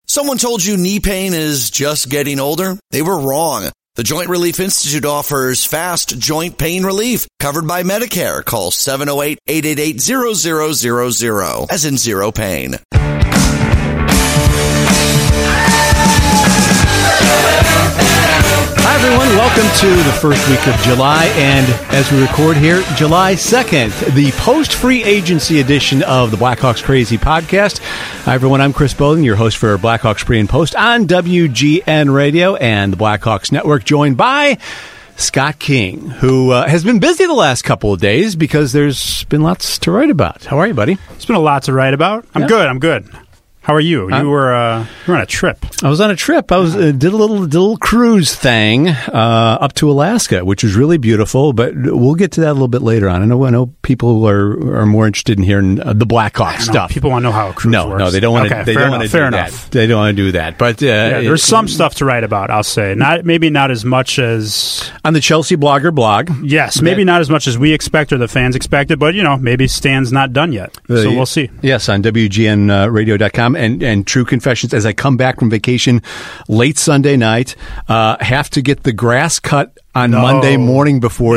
Someone told you knee pain is just getting older? They were wrong. The Joint Relief Institute offers fast joint pain relief covered by Medicare. Call 708-888-0000, as in zero pain. Hi, everyone. Welcome to the first week of July, and as we record here, July 2nd, the post-free agency edition of the Blackhawks Crazy podcast. Hi, everyone. I'm Chris Bowden, your host for Blackhawks Pre and Post on WGN Radio and the Blackhawks Network, joined by Scott King, who has been busy the last couple of days because there's been lots to write about. How are you, buddy? It's been a lot to write about. I'm good. How are you? You were on a trip. I was on a trip. I was did a little cruise thing up to Alaska, which was really beautiful. But we'll get to that a little bit later on. I know people are more interested in hearing the Blackhawks stuff. People want to know how a cruise works. No, they don't want to. They don't want to do that. They don't want to do that. But there's some stuff to write about. I'll say maybe not as much as on the Chelsea Blogger blog. Yes, maybe not as much as we expect or the fans expected. But maybe Stan's not done yet. So we'll see. Yes, on WGNradio.com. And true confessions, as I come back from vacation late Sunday night, have to get the grass cut on Monday morning before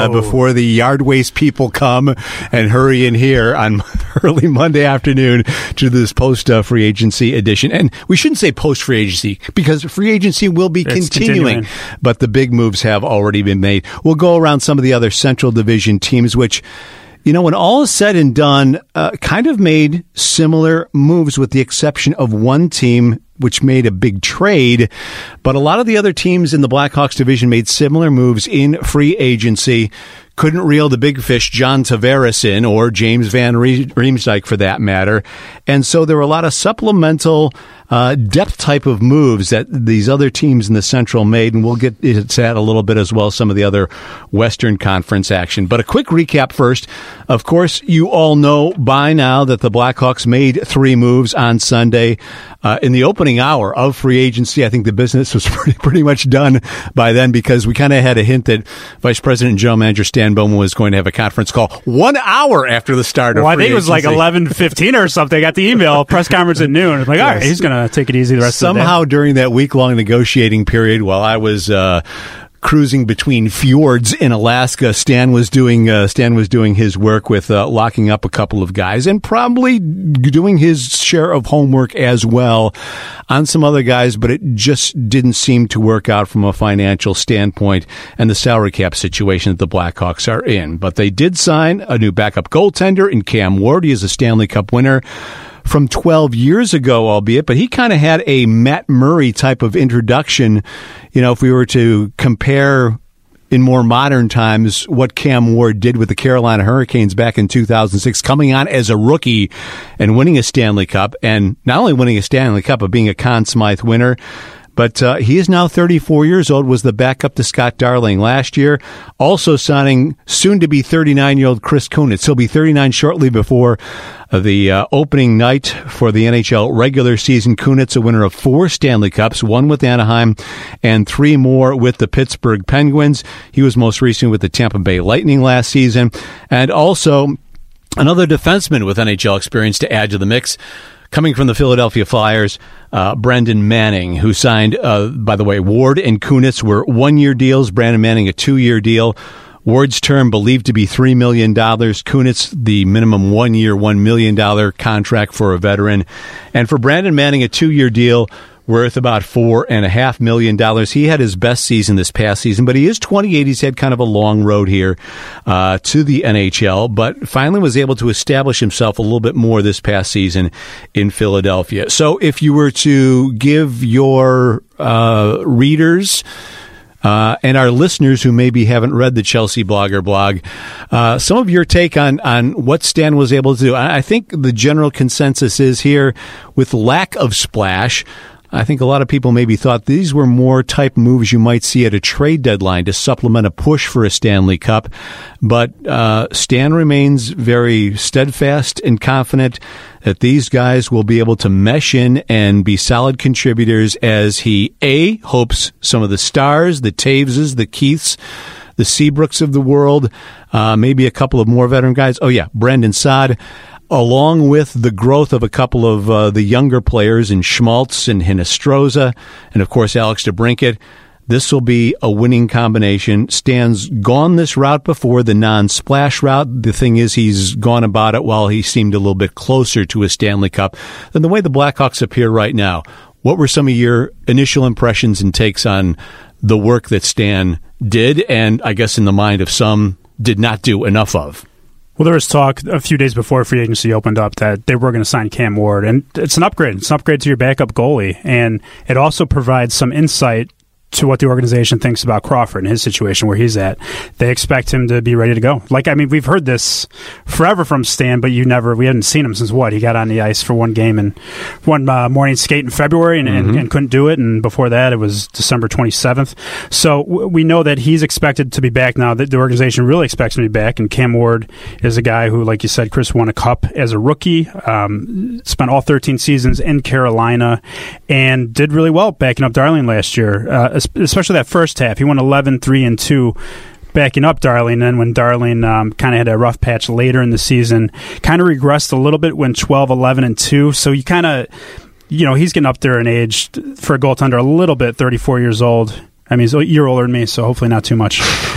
the yard waste people come and hurry in here on early Monday afternoon to this post free agency edition. And we shouldn't say post free agency because free agency will be continuing, but the big moves have already been made. We'll go around some of the other Central Division teams, which, when all is said and done, kind of made similar moves with the exception of one team which made a big trade. But a lot of the other teams in the Blackhawks division made similar moves in free agency. Couldn't reel the big fish John Tavares in, or James Van Riemsdyk for that matter. And so there were a lot of supplemental depth type of moves that these other teams in the Central made, and we'll get to that a little bit as well, some of the other Western Conference action. But a quick recap first. Of course, you all know by now that the Blackhawks made 3 moves on Sunday. In the opening hour of free agency, I think the business was pretty much done by then because we kind of had a hint that Vice President and General Manager Stan Bowman was going to have a conference call 1 hour after the start of free agency. I think it was like 11:15 or something. I got the email, press conference at noon. All right, he's going to take it easy the rest of the day. Somehow during that week-long negotiating period, while I was cruising between fjords in Alaska, Stan was doing his work with locking up a couple of guys and probably doing his share of homework as well on some other guys, but it just didn't seem to work out from a financial standpoint and the salary cap situation that the Blackhawks are in. But they did sign a new backup goaltender in Cam Ward. He is a Stanley Cup winner from 12 years ago, albeit, but he kind of had a Matt Murray type of introduction. If we were to compare in more modern times what Cam Ward did with the Carolina Hurricanes back in 2006, coming on as a rookie and winning a Stanley Cup, and not only winning a Stanley Cup, but being a Conn Smythe winner. But he is now 34 years old, was the backup to Scott Darling last year. Also signing soon-to-be 39-year-old Chris Kunitz. He'll be 39 shortly before the opening night for the NHL regular season. Kunitz, a winner of 4 Stanley Cups, 1 with Anaheim and 3 more with the Pittsburgh Penguins. He was most recent with the Tampa Bay Lightning last season. And also another defenseman with NHL experience to add to the mix, coming from the Philadelphia Flyers, Brendan Manning, who signed, by the way, Ward and Kunitz were 1-year deals. Brendan Manning, a 2-year deal. Ward's term believed to be $3 million. Kunitz, the minimum 1-year, $1 million contract for a veteran. And for Brendan Manning, a 2-year deal worth about $4.5 million. He had his best season this past season, but he is 28. He's had kind of a long road here to the NHL, but finally was able to establish himself a little bit more this past season in Philadelphia. So if you were to give your readers and our listeners who maybe haven't read the Chelsea Blogger blog, some of your take on what Stan was able to do. I think the general consensus is here, with lack of splash, I think a lot of people maybe thought these were more type moves you might see at a trade deadline to supplement a push for a Stanley Cup. But Stan remains very steadfast and confident that these guys will be able to mesh in and be solid contributors as he, A, hopes some of the Stars, the Taveses, the Keiths, the Seabrooks of the world, maybe a couple of more veteran guys. Oh, yeah, Brendan Saad. along with the growth of a couple of the younger players in Schmaltz and Hinestroza, and of course Alex DeBrincat. This will be a winning combination. Stan's gone this route before, the non-splash route. The thing is, he's gone about it while he seemed a little bit closer to a Stanley Cup than the way the Blackhawks appear right now. What were some of your initial impressions and takes on the work that Stan did, and I guess in the mind of some, did not do enough of? Well, there was talk a few days before free agency opened up that they were going to sign Cam Ward, and it's an upgrade. It's an upgrade to your backup goalie, and it also provides some insight to what the organization thinks about Crawford and his situation where he's at. They expect him to be ready to go. We've heard this forever from Stan, but we haven't seen him since he got on the ice for one game and one morning skate in February and couldn't do it. And before that, it was December 27th. So we know that he's expected to be back now. That the organization really expects him to be back. And Cam Ward is a guy who, like you said, Chris, won a cup as a rookie, spent all 13 seasons in Carolina, and did really well backing up Darling last year. Especially that first half. He won 11-3-2 backing up Darling. And then when Darling kind of had a rough patch later in the season, kind of regressed a little bit when 12-11-2. So you kind of, he's getting up there in age for a goaltender a little bit, 34 years old. I mean, he's a year older than me, so hopefully not too much.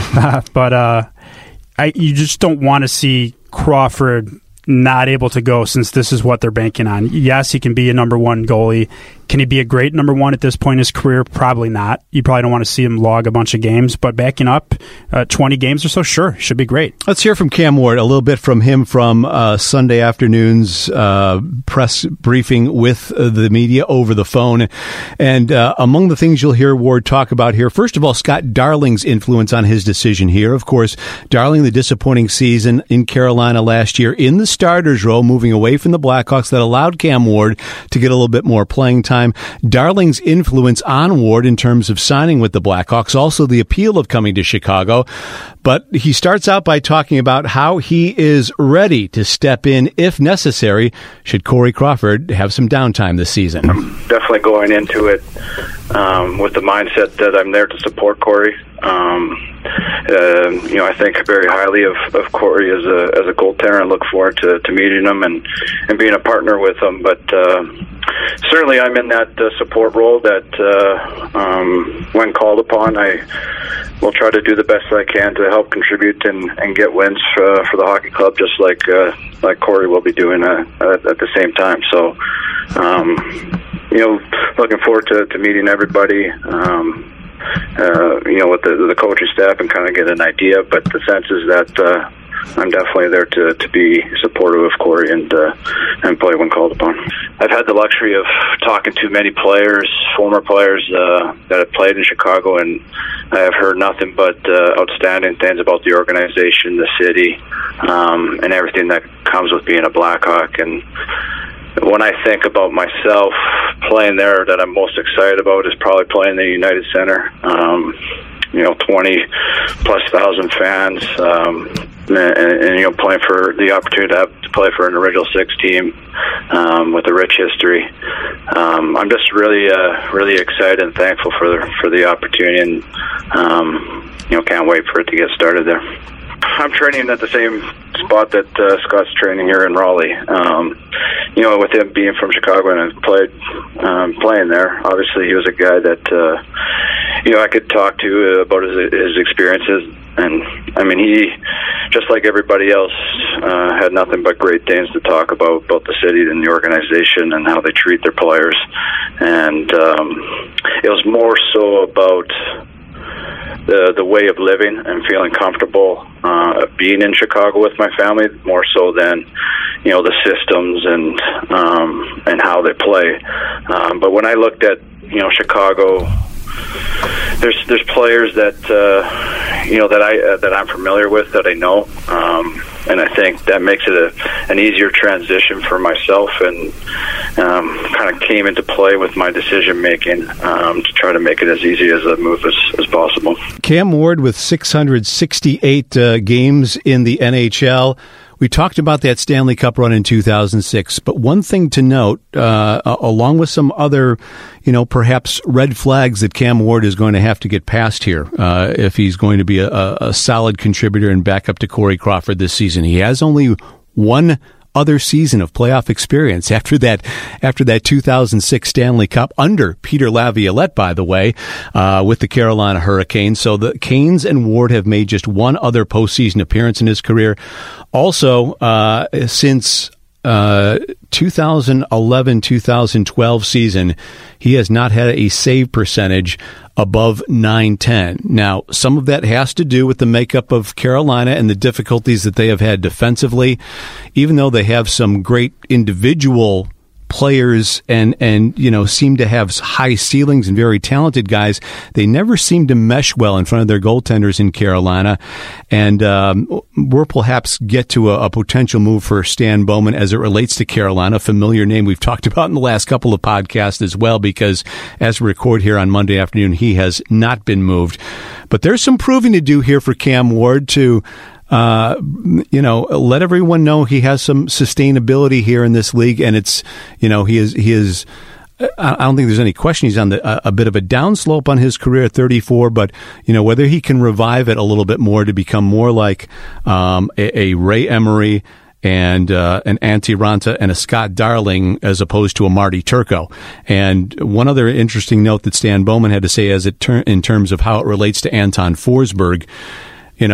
But you just don't want to see Crawford not able to go since this is what they're banking on. Yes, he can be a number one goalie. Can he be a great number one at this point in his career? Probably not. You probably don't want to see him log a bunch of games, but backing up 20 games or so, sure, should be great. Let's hear from Cam Ward, a little bit from him from Sunday afternoon's press briefing with the media over the phone. And among the things you'll hear Ward talk about here, first of all, Scott Darling's influence on his decision here. Of course, Darling, the disappointing season in Carolina last year in the starters role, moving away from the Blackhawks, that allowed Cam Ward to get a little bit more playing time. Darling's influence on Ward in terms of signing with the Blackhawks, also the appeal of coming to Chicago. But he starts out by talking about how he is ready to step in if necessary should Corey Crawford have some downtime this season. I'm definitely going into it with the mindset that I'm there to support Corey. I think very highly of Corey as a goaltender and look forward to meeting him and being a partner with him. But certainly I'm in that support role that when called upon, I will try to do the best I can to help contribute and get wins for the hockey club, just like Corey will be doing at the same time. So, looking forward to meeting everybody. With the coaching staff and kind of get an idea, but the sense is that I'm definitely there to be supportive of Corey and play when called upon. I've had the luxury of talking to many players, former players that have played in Chicago, and I have heard nothing but outstanding things about the organization, the city, and everything that comes with being a Blackhawk. And when I think about myself playing there, that I'm most excited about is probably playing the United Center. 20,000+ fans, and playing for the opportunity to play for an original six team with a rich history. I'm just really excited and thankful for the opportunity, and can't wait for it to get started there. I'm training at the same spot that Scott's training here in Raleigh. With him being from Chicago and playing there, obviously he was a guy that I could talk to about his experiences. And I mean, he, just like everybody else, had nothing but great things to talk about the city and the organization and how they treat their players. And it was more so about the way of living and feeling comfortable being in Chicago with my family, more so than the systems and how they play. But when I looked at Chicago, there's players that that I'm familiar with, that I know, and I think that makes it an easier transition for myself, and kind of came into play with my decision making to try to make it as easy as a move as possible. Cam Ward with 668 games in the NHL. We talked about that Stanley Cup run in 2006, but one thing to note, along with some other, perhaps red flags that Cam Ward is going to have to get past here if he's going to be a solid contributor and back up to Corey Crawford this season. He has only one other season of playoff experience after that 2006 Stanley Cup under Peter Laviolette, by the way, with the Carolina Hurricanes. So the Canes and Ward have made just one other postseason appearance in his career. Also, since 2011-2012 season, he has not had a save percentage above .910. Now, some of that has to do with the makeup of Carolina and the difficulties that they have had defensively. Even though they have some great individual players and seem to have high ceilings and very talented guys, they never seem to mesh well in front of their goaltenders in Carolina. And we'll perhaps get to a potential move for Stan Bowman as it relates to Carolina, a familiar name we've talked about in the last couple of podcasts as well, because as we record here on Monday afternoon, he has not been moved. But there's some proving to do here for Cam Ward to let everyone know he has some sustainability here in this league, and it's, he is. I don't think there's any question he's on a bit of a downslope on his career at 34, but whether he can revive it a little bit more to become more like a Ray Emery and an Antti Raanta and a Scott Darling as opposed to a Marty Turco. And one other interesting note that Stan Bowman had to say in terms of how it relates to Anton Forsberg. He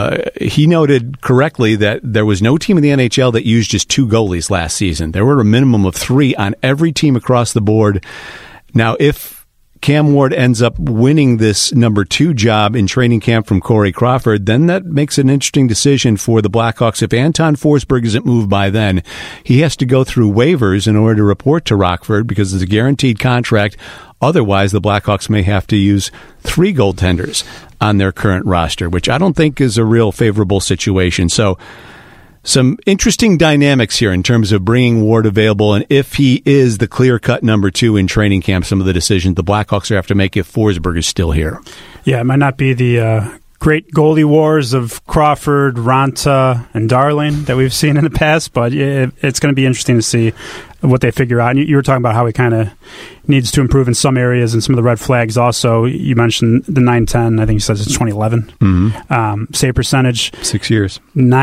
noted correctly that there was no team in the NHL that used just 2 goalies last season. There were a minimum of 3 on every team across the board. Now, if Cam Ward ends up winning this number 2 job in training camp from Corey Crawford, then that makes an interesting decision for the Blackhawks. If Anton Forsberg isn't moved by then, he has to go through waivers in order to report to Rockford because it's a guaranteed contract. Otherwise, the Blackhawks may have to use 3 goaltenders on their current roster, which I don't think is a real favorable situation. So some interesting dynamics here in terms of bringing Ward available, and if he is the clear-cut number 2 in training camp, some of the decisions the Blackhawks have to make if Forsberg is still here. Yeah, it might not be the great goalie wars of Crawford, Raanta, and Darling that we've seen in the past, but it's going to be interesting to see what they figure out. And you were talking about how he kind of needs to improve in some areas and some of the red flags also. You mentioned the .910. I think he says it's 2011. Mm-hmm. Save percentage. 6 years.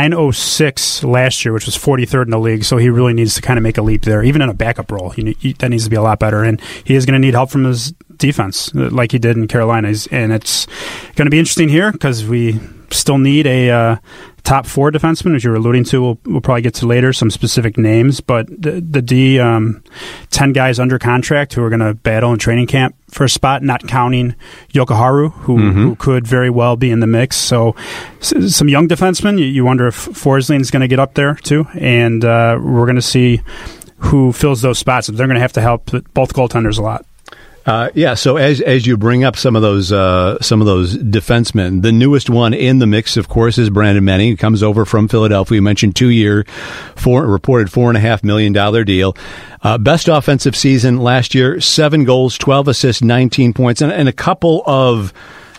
.906 last year, which was 43rd in the league. So he really needs to kind of make a leap there. Even in a backup role, that needs to be a lot better. And he is going to need help from his defense like he did in Carolina. And it's going to be interesting here because we still need a top 4 defenseman, as you were alluding to. We'll probably get to later some specific names, but the D, 10 guys under contract who are going to battle in training camp for a spot, not counting Jokiharju, who could very well be in the mix. So some young defensemen, you wonder if Forsling going to get up there too, and we're going to see who fills those spots. They're going to have to help both goaltenders a lot. So as you bring up some of those defensemen, the newest one in the mix, of course, is Brandon Manning, who comes over from Philadelphia. You mentioned 2-year, reported $4.5 million deal. Best offensive season last year, 7 goals, 12 assists, 19 points, and a couple of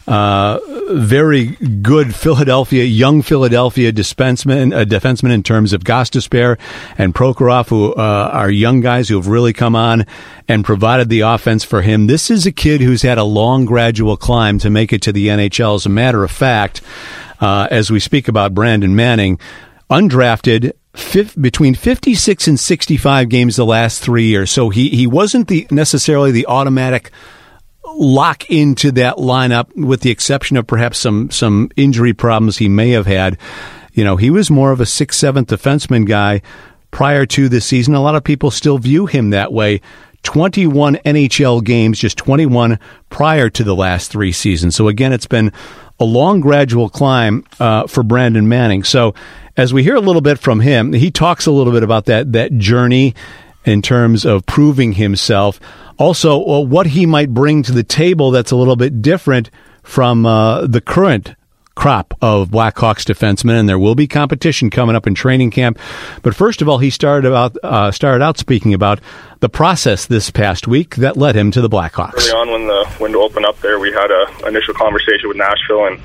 very good young Philadelphia defensemen in terms of Gostisbehere and Prokhorov, who are young guys who have really come on and provided the offense for him. This is a kid who's had a long, gradual climb to make it to the NHL. As a matter of fact, as we speak about Brandon Manning, undrafted, between 56 and 65 games the last 3 years. So he wasn't necessarily the automatic lock into that lineup, with the exception of perhaps some injury problems he may have had. He was more of a 6th, 7th defenseman guy prior to this season. A lot of people still view him that way. 21 NHL games, just 21 prior to the last 3 seasons. So again, it's been a long, gradual climb for Brandon Manning. So as we hear a little bit from him, he talks a little bit about that journey in terms of proving himself. Also, what he might bring to the table that's a little bit different from the current crop of Blackhawks defensemen, and there will be competition coming up in training camp. But first of all, he started out speaking about the process this past week that led him to the Blackhawks. Early on, when the window opened up there, we had an initial conversation with Nashville, and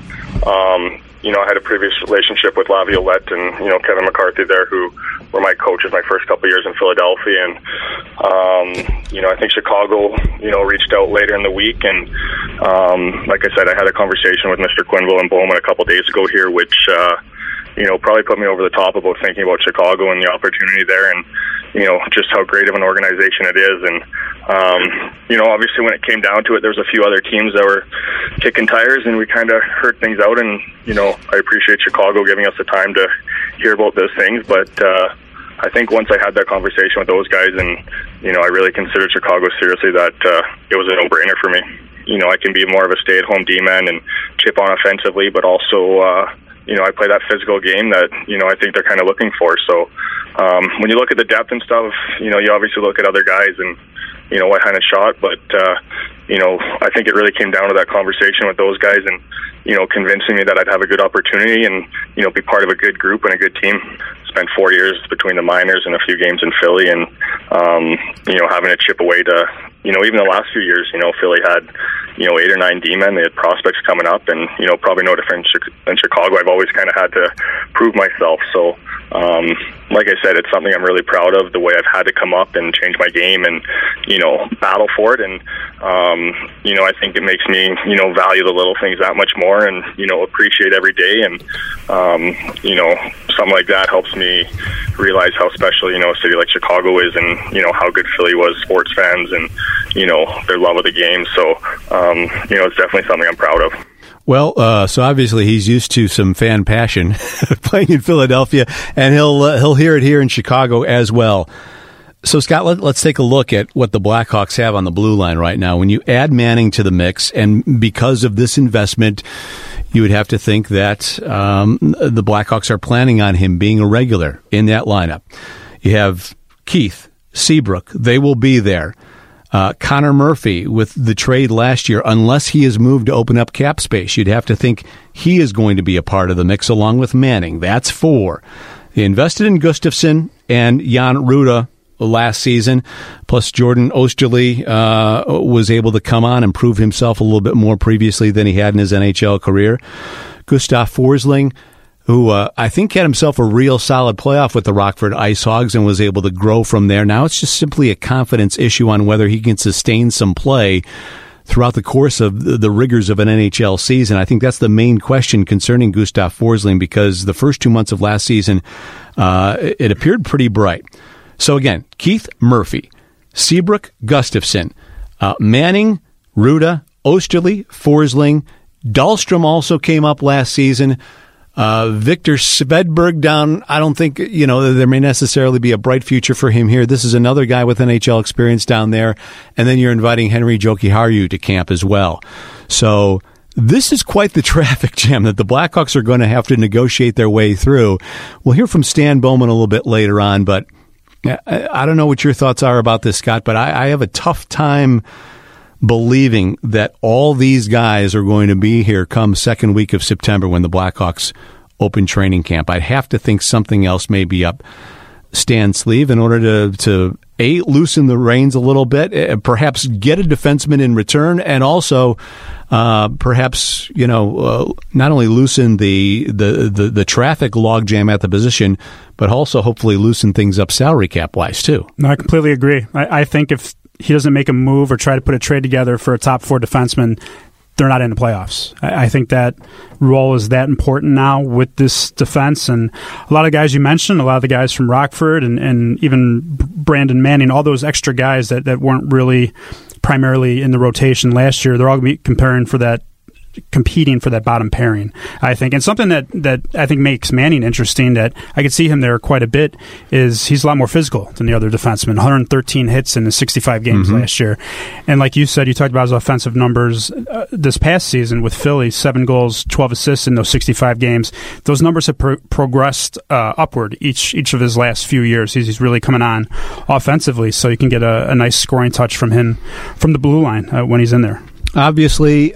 I had a previous relationship with Laviolette and Kevin McCarthy there, who were my coaches my first couple of years in Philadelphia, and I think Chicago reached out later in the week, and like I said, I had a conversation with Mr. Quenneville and Bowman a couple of days ago here, which probably put me over the top about thinking about Chicago and the opportunity there, and just how great of an organization it is. And obviously when it came down to it, there was a few other teams that were kicking tires, and we kind of heard things out. And I appreciate Chicago giving us the time to hear about those things, but I think once I had that conversation with those guys, and I really considered Chicago seriously, that it was a no-brainer for me. I can be more of a stay-at-home D-man and chip on offensively, but also I play that physical game that I think they're kind of looking for. So when you look at the depth and stuff, you obviously look at other guys and what kind of shot, but I think it really came down to that conversation with those guys, and convincing me that I'd have a good opportunity and be part of a good group and a good team. Spent 4 years between the minors and a few games in Philly, and having to chip away to even the last few years, Philly had 8 or 9 D-men. They had prospects coming up, and probably no different than Chicago. I've always kind of had to prove myself. So like I said, it's something I'm really proud of, the way I've had to come up and change my game and battle for it. And I think it makes me value the little things that much more, and appreciate every day. And something like that helps me realize how special a city like Chicago is, and how good Philly was, sports fans, and their love of the game. So it's definitely something I'm proud of. Well, so obviously he's used to some fan passion playing in Philadelphia, and he'll hear it here in Chicago as well. So, Scott, let's take a look at what the Blackhawks have on the blue line right now. When you add Manning to the mix, and because of this investment, you would have to think that the Blackhawks are planning on him being a regular in that lineup. You have Keith, Seabrook, they will be there. Connor Murphy, with the trade last year, unless he has moved to open up cap space, you'd have to think he is going to be a part of the mix along with Manning. That's 4. They invested in Gustafsson and Jan Rutta last season, plus Jordan Oesterle was able to come on and prove himself a little bit more previously than he had in his NHL career. Gustav Forsling, who I think had himself a real solid playoff with the Rockford Ice Hogs and was able to grow from there. Now it's just simply a confidence issue on whether he can sustain some play throughout the course of the rigors of an NHL season. I think that's the main question concerning Gustav Forsling, because the first 2 months of last season, it appeared pretty bright. So again, Keith, Murphy, Seabrook, Gustafsson, Manning, Rutta, Oesterle, Forsling. Dahlstrom also came up last season. Victor Svedberg down. I don't think, there may necessarily be a bright future for him here. This is another guy with NHL experience down there. And then you're inviting Henry Jokiharju to camp as well. So this is quite the traffic jam that the Blackhawks are going to have to negotiate their way through. We'll hear from Stan Bowman a little bit later on, but I don't know what your thoughts are about this, Scott, but I have a tough time believing that all these guys are going to be here come second week of September when the Blackhawks open training camp. I'd have to think something else may be up Stan's sleeve in order to loosen the reins a little bit, perhaps get a defenseman in return, and also perhaps not only loosen the traffic logjam at the position, but also hopefully loosen things up salary cap wise too. No, I completely agree. I think if he doesn't make a move or try to put a trade together for a top 4 defenseman, they're not in the playoffs. I think that role is that important now with this defense. And a lot of guys you mentioned, a lot of the guys from Rockford and even Brandon Manning, all those extra guys that weren't really primarily in the rotation last year, they're all going to be competing for that bottom pairing, I think. And something that I think makes Manning interesting, that I could see him there quite a bit, is he's a lot more physical than the other defensemen. 113 hits in the 65 games last year. And like you said, you talked about his offensive numbers this past season with Philly, 7 goals, 12 assists in those 65 games. Those numbers have progressed upward each of his last few years. He's really coming on offensively, so you can get a nice scoring touch from him from the blue line when he's in there. Obviously,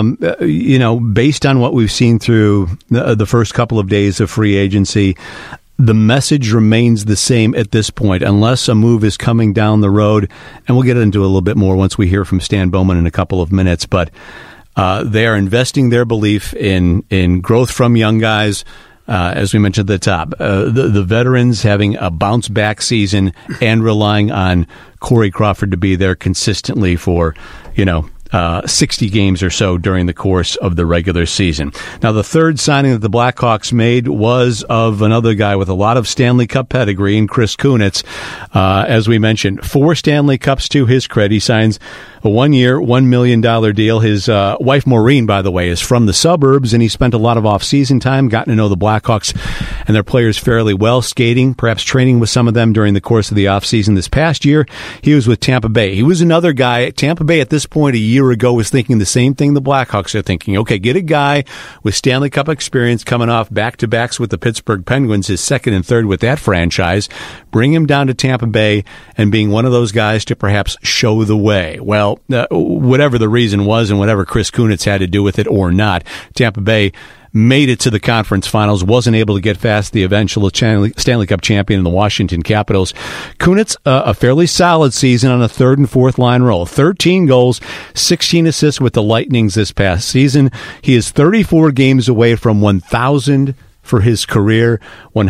based on what we've seen through the first couple of days of free agency, the message remains the same at this point, unless a move is coming down the road. And we'll get into a little bit more once we hear from Stan Bowman in a couple of minutes. But they are investing their belief in growth from young guys. As we mentioned at the top, the veterans having a bounce-back season and relying on Corey Crawford to be there consistently for, 60 games or so during the course of the regular season. Now, the third signing that the Blackhawks made was of another guy with a lot of Stanley Cup pedigree, in Chris Kunitz. As we mentioned, 4 Stanley Cups to his credit. He signs a 1-year, $1 million deal. His wife, Maureen, by the way, is from the suburbs, and he spent a lot of off-season time, gotten to know the Blackhawks and their players fairly well, skating, perhaps training with some of them during the course of the off-season. This past year, he was with Tampa Bay. He was another guy. Tampa Bay, at this point a year ago, was thinking the same thing the Blackhawks are thinking. Okay, get a guy with Stanley Cup experience coming off back-to-backs with the Pittsburgh Penguins, his second and third with that franchise, bring him down to Tampa Bay and being one of those guys to perhaps show the way. Well, whatever the reason was and whatever Chris Kunitz had to do with it or not, Tampa Bay made it to the conference finals, wasn't able to get past the eventual Stanley Cup champion in the Washington Capitals. Kunitz, a fairly solid season on a third and fourth line role. 13 goals, 16 assists with the Lightnings this past season. He is 34 games away from 1,000 for his career,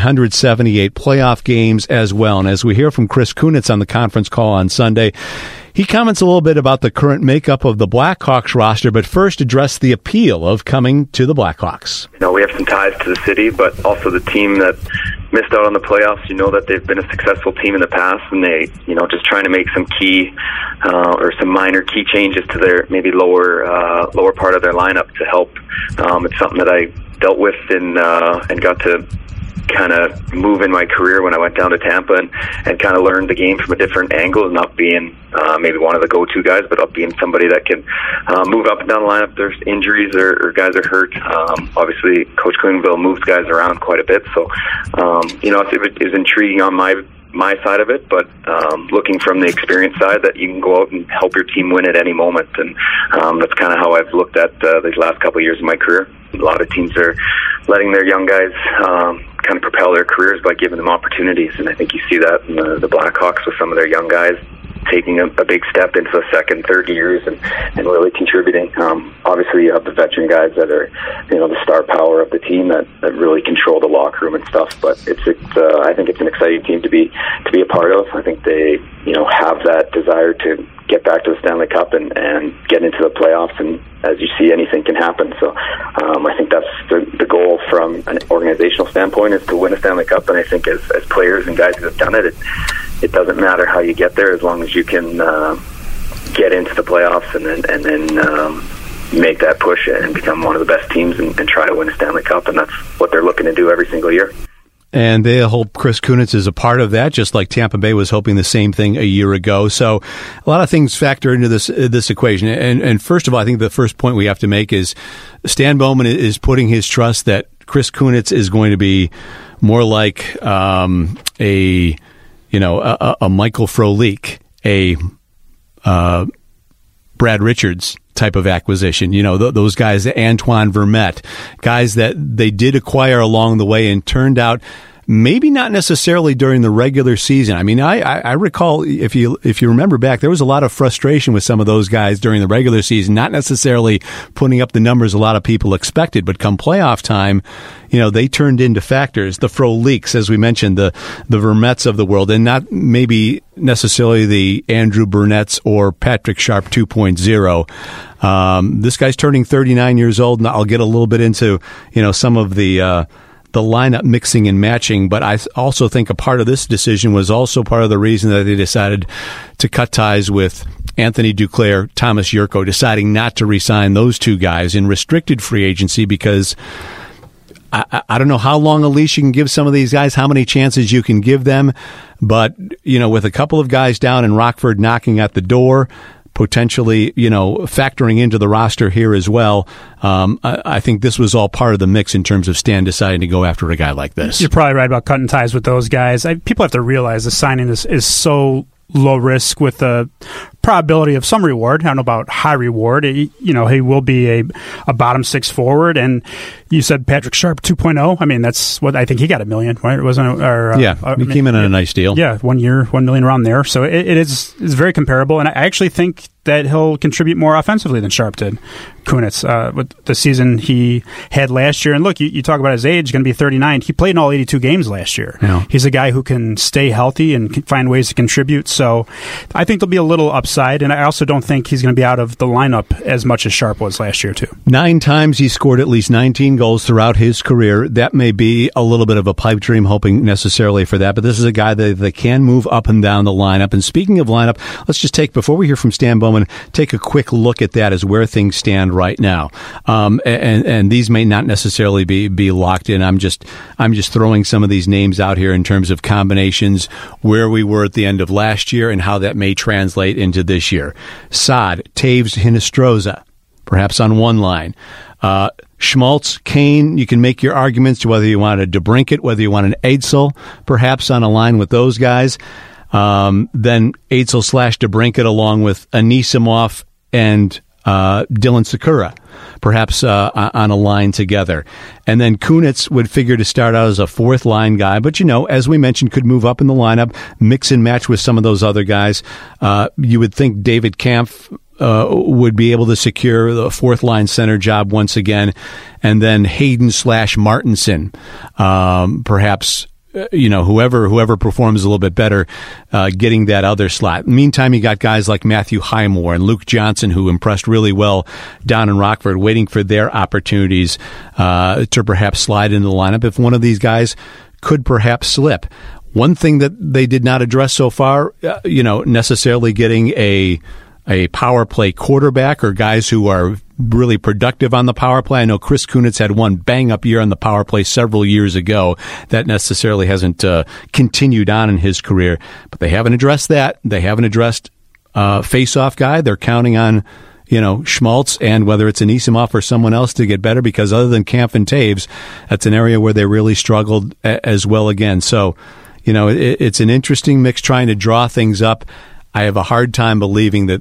178 playoff games as well. And as we hear from Chris Kunitz on the conference call on Sunday, he comments a little bit about the current makeup of the Blackhawks roster, but first address the appeal of coming to the Blackhawks. You know, we have some ties to the city, but also the team that missed out on the playoffs. You know that they've been a successful team in the past, and they, you know, just trying to make some key or some minor key changes to their maybe lower part of their lineup to help. It's something that I dealt with and got to kind of move in my career when I went down to Tampa and kind of learned the game from a different angle, not being maybe one of the go-to guys, but up being somebody that can move up and down the lineup. There's injuries or guys are hurt. Obviously, Coach Quenneville moves guys around quite a bit, so you know, it is intriguing on my side of it, but looking from the experience side, that you can go out and help your team win at any moment, and that's kind of how I've looked at these last couple of years of my career. A lot of teams are letting their young guys kind of propel their careers by giving them opportunities, and I think you see that in the Blackhawks with some of their young guys taking a big step into the second, third years and really contributing. Obviously, you have the veteran guys that are, you know, the star power of the team that really control the locker room and stuff. But I think it's an exciting team to be a part of. I think they, you know, have that desire to get back to the Stanley Cup and get into the playoffs. And as you see, anything can happen. So I think that's the goal from an organizational standpoint, is to win a Stanley Cup. And I think as players and guys who have done it, it doesn't matter how you get there, as long as you can get into the playoffs and then make that push and become one of the best teams and try to win a Stanley Cup. And that's what they're looking to do every single year. And they hope Chris Kunitz is a part of that, just like Tampa Bay was hoping the same thing a year ago. So a lot of things factor into this equation. And first of all, I think the first point we have to make is Stan Bowman is putting his trust that Chris Kunitz is going to be more like a Michael Frolik, a Brad Richards type of acquisition. You know, those guys, Antoine Vermette, guys that they did acquire along the way and turned out maybe not necessarily during the regular season. I mean, I recall, if you remember back, there was a lot of frustration with some of those guys during the regular season, not necessarily putting up the numbers a lot of people expected, but come playoff time, you know, they turned into factors. The Froliks, as we mentioned, the Vermettes of the world, and not maybe necessarily the Andrew Burnett's or Patrick Sharp 2.0. This guy's turning 39 years old, and I'll get a little bit into, you know, some of the lineup mixing and matching, but I also think a part of this decision was also part of the reason that they decided to cut ties with Anthony Duclair, Thomas Yurko, deciding not to re-sign those two guys in restricted free agency, because I don't know how long a leash you can give some of these guys, how many chances you can give them, but, you know, with a couple of guys down and Rockford knocking at the door, potentially, you know, factoring into the roster here as well. I think this was all part of the mix in terms of Stan deciding to go after a guy like this. You're probably right about cutting ties with those guys. People have to realize the signing is so low risk with the probability of some reward. I don't know about high reward. He will be a bottom six forward, and you said Patrick Sharp 2.0. I mean, that's what I think he got $1 million, right? Wasn't it? He came in on a nice deal. Yeah, 1 year, $1 million around there. So it is very comparable, and I actually think that he'll contribute more offensively than Sharp did. Kunitz, with the season he had last year. And look, you talk about his age, going to be 39. He played in all 82 games last year. Yeah. He's a guy who can stay healthy and find ways to contribute. So I think there'll be a little upside, and I also don't think he's going to be out of the lineup as much as Sharp was last year, too. 9 times he scored at least 19 goals throughout his career. That may be a little bit of a pipe dream, hoping necessarily for that, but this is a guy that can move up and down the lineup. And speaking of lineup, let's just before we hear from Stan Bowman, take a quick look at that as where things stand right now. And these may not necessarily be locked in. I'm just throwing some of these names out here in terms of combinations, where we were at the end of last year and how that may translate into this year. Saad, Taves, Hinostroza, perhaps on one line. Schmaltz, Kane, you can make your arguments to whether you want a DeBrincat, whether you want an Edsel, perhaps on a line with those guys. Then Edsel / DeBrincat along with Anisimov and Dylan Sakura, perhaps on a line together. And then Kunitz would figure to start out as a fourth line guy, but as we mentioned, could move up in the lineup, mix and match with some of those other guys. You would think David Kampf would be able to secure the fourth line center job once again. And then Hayden / Martinson, perhaps, whoever performs a little bit better, getting that other slot. Meantime, you got guys like Matthew Highmore and Luke Johnson, who impressed really well down in Rockford, waiting for their opportunities to perhaps slide into the lineup if one of these guys could perhaps slip. One thing that they did not address so far, necessarily getting a power play quarterback or guys who are really productive on the power play. I know Chris Kunitz had one bang-up year on the power play several years ago. That necessarily hasn't continued on in his career, but they haven't addressed that. They haven't addressed face-off guy. They're counting on Schmaltz and whether it's Anisimov or someone else to get better, because other than Kampf and Taves, that's an area where they really struggled as well again. So, it's an interesting mix trying to draw things up. I have a hard time believing that,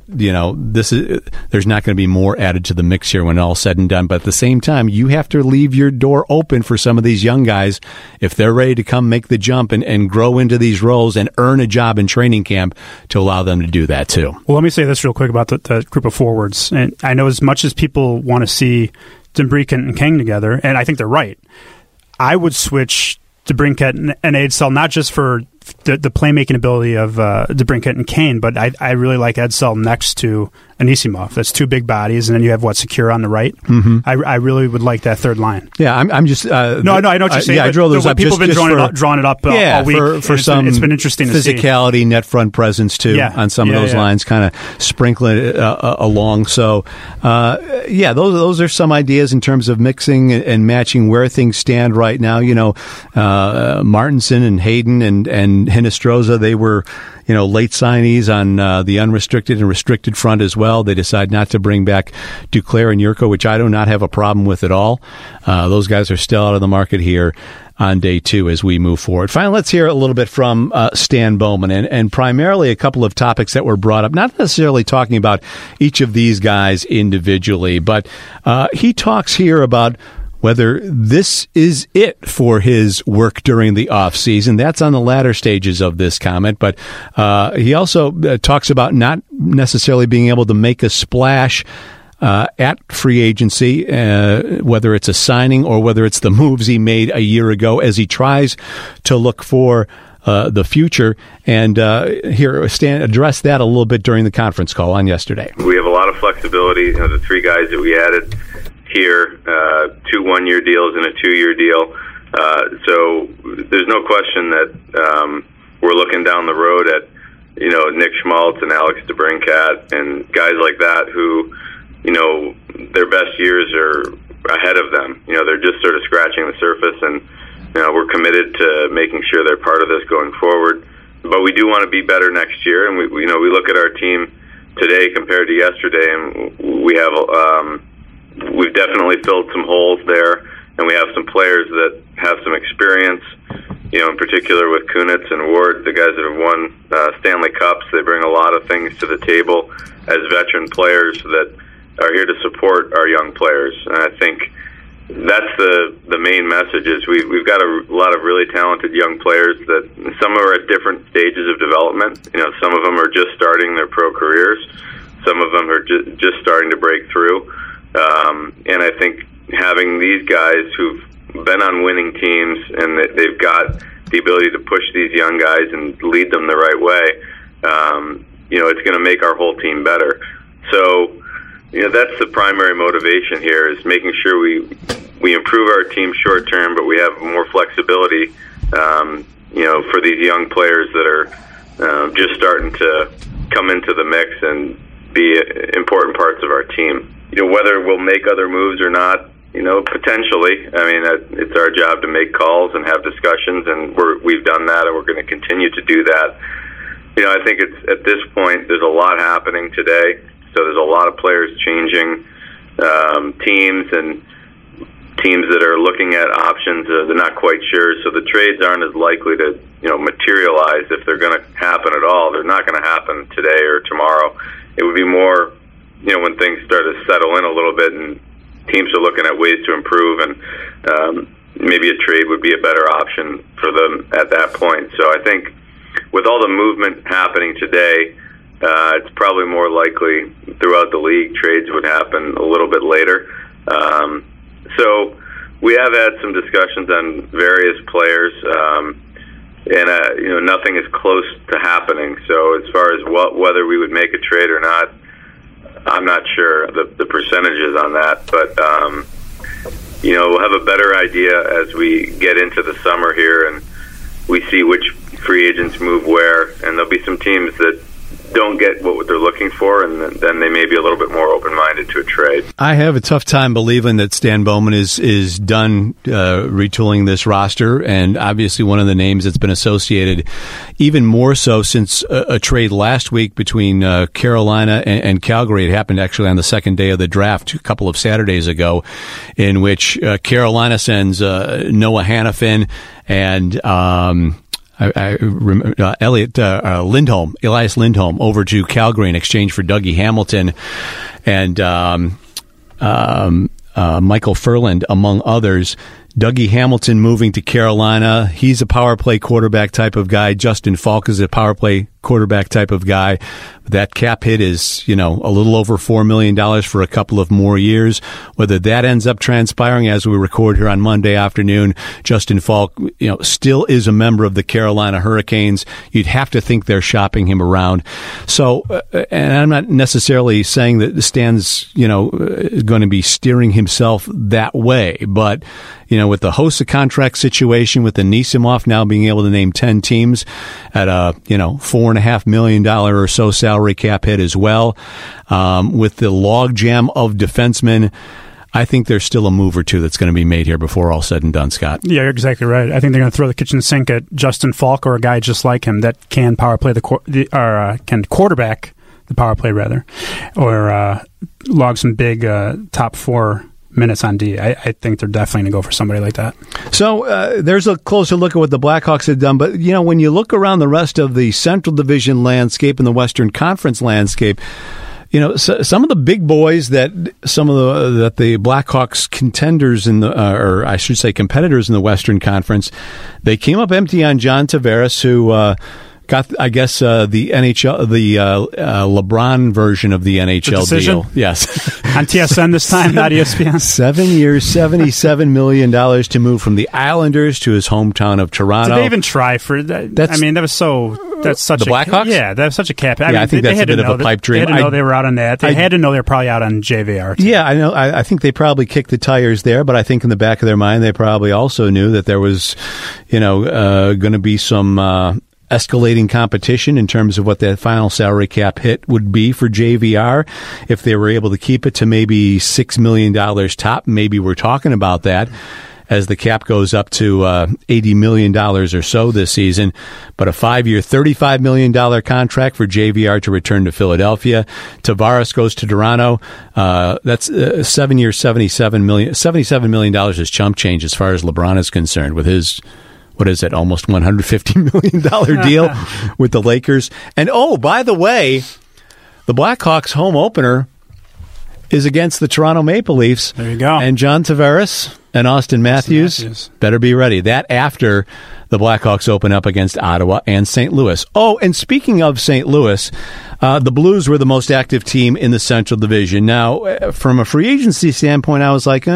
there's not going to be more added to the mix here when all's said and done. But at the same time, you have to leave your door open for some of these young guys if they're ready to come make the jump and grow into these roles and earn a job in training camp, to allow them to do that too. Well, let me say this real quick about the group of forwards. And I know as much as people want to see DeBrincat and Kang together, and I think they're right, I would switch DeBrincat and Edsel, not just for the playmaking ability of DeBrincat and Kane, but I really like Edsel next to Anisimov. That's two big bodies, and then you have Secure on the right. Mm-hmm. I really would like that third line. Yeah, I'm just no, I know what you're saying. I draw those up. People have been drawing it up all week for some. It's been interesting to see physicality, net front presence too on some of those lines, kind of sprinkling it along. So, those are some ideas in terms of mixing and matching where things stand right now. Martinson and Hayden and Hinostroza, they were late signees on the unrestricted and restricted front as well. They decide not to bring back Duclair and Yurko, which I do not have a problem with at all. Those guys are still out of the market here on day 2 as we move forward. Finally, let's hear a little bit from Stan Bowman, and primarily a couple of topics that were brought up, not necessarily talking about each of these guys individually, but he talks here about whether this is it for his work during the offseason. That's on the latter stages of this comment, but he also talks about not necessarily being able to make a splash at free agency, whether it's a signing or whether it's the moves he made a year ago, as he tries to look for the future. And here, Stan addressed that a little bit during the conference call on yesterday. We have a lot of flexibility. The 3 guys that we added here, 2 one-year deals and a 2-year deal. So there's no question that we're looking down the road at, Nick Schmaltz and Alex DeBrincat and guys like that who, their best years are ahead of them. They're just sort of scratching the surface, and, we're committed to making sure they're part of this going forward. But we do want to be better next year, and we look at our team today compared to yesterday, and we have we've definitely filled some holes there, and we have some players that have some experience, in particular with Kunitz and Ward, the guys that have won Stanley Cups. They bring a lot of things to the table as veteran players that are here to support our young players. And I think that's the main message is we've got a lot of really talented young players that some are at different stages of development. Some of them are just starting their pro careers. Some of them are just starting to break through. And I think having these guys who've been on winning teams and they've got the ability to push these young guys and lead them the right way, it's going to make our whole team better. So, that's the primary motivation here, is making sure we improve our team short term, but we have more flexibility, for these young players that are just starting to come into the mix and be important parts of our team. Whether we'll make other moves or not, potentially. I mean, it's our job to make calls and have discussions, and we've done that, and we're going to continue to do that. I think it's at this point there's a lot happening today, so there's a lot of players changing teams and teams that are looking at options. They're not quite sure, so the trades aren't as likely to materialize if they're going to happen at all. They're not going to happen today or tomorrow. It would be more when things start to settle in a little bit and teams are looking at ways to improve, and maybe a trade would be a better option for them at that point. So I think with all the movement happening today, it's probably more likely throughout the league trades would happen a little bit later. So we have had some discussions on various players, and nothing is close to happening. So as far as whether we would make a trade or not, I'm not sure the percentages on that, but we'll have a better idea as we get into the summer here and we see which free agents move where, and there'll be some teams that don't get what they're looking for, and then they may be a little bit more open-minded to a trade. I have a tough time believing that Stan Bowman is done retooling this roster, and obviously one of the names that's been associated even more so since a trade last week between Carolina and Calgary. It happened actually on the second day of the draft a couple of Saturdays ago, in which Carolina sends Noah Hannafin and Elias Lindholm over to Calgary in exchange for Dougie Hamilton and Michael Ferland, among others. Dougie Hamilton moving to Carolina. He's a power play quarterback type of guy. Justin Falk is a power play quarterback type of guy. That cap hit is, a little over $4 million for a couple of more years. Whether that ends up transpiring as we record here on Monday afternoon, Justin Falk, still is a member of the Carolina Hurricanes. You'd have to think they're shopping him around. So, and I'm not necessarily saying that Stan's, going to be steering himself that way, but, with the Hossa contract situation, with the Nisimov now being able to name 10 teams at a, $4.5 million or so salary cap hit as well, with the logjam of defensemen, I think there's still a move or two that's going to be made here before all said and done, Scott. Yeah, you're exactly right. I think they're going to throw the kitchen sink at Justin Falk or a guy just like him that can power play can quarterback the power play rather, or log some big top four minutes on D. I think they're definitely going to go for somebody like that. So there's a closer look at what the Blackhawks have done. But, when you look around the rest of the Central Division landscape and the Western Conference landscape, some of the big boys that the Blackhawks contenders or I should say competitors in the Western Conference, they came up empty on John Tavares, who got, I guess, the NHL, the LeBron version of the NHL deal. Yes. On TSN this time, not ESPN. 7 years, $77 million to move from the Islanders to his hometown of Toronto. Did they even try for that? That's such the Blackhawks? Yeah, that was such a cap. I think that's a bit of a pipe dream. They had to know they were out on that. They had to know they were probably out on JVR too. Yeah, I know. I think they probably kicked the tires there, but I think in the back of their mind, they probably also knew that there was, going to be some escalating competition in terms of what that final salary cap hit would be for JVR. If they were able to keep it to maybe $6 million top, maybe we're talking about that as the cap goes up to $80 million or so this season. But a 5-year, $35 million contract for JVR to return to Philadelphia. Tavares goes to Toronto. That's 7 years, $77 million is chump change as far as LeBron is concerned with his, what is it, almost $150 million deal with the Lakers. And, by the way, the Blackhawks home opener is against the Toronto Maple Leafs. There you go. And John Tavares and Austin Matthews better be ready. That after the Blackhawks open up against Ottawa and St. Louis. Oh, and speaking of St. Louis, The Blues were the most active team in the Central Division. Now, from a free agency standpoint, I was like,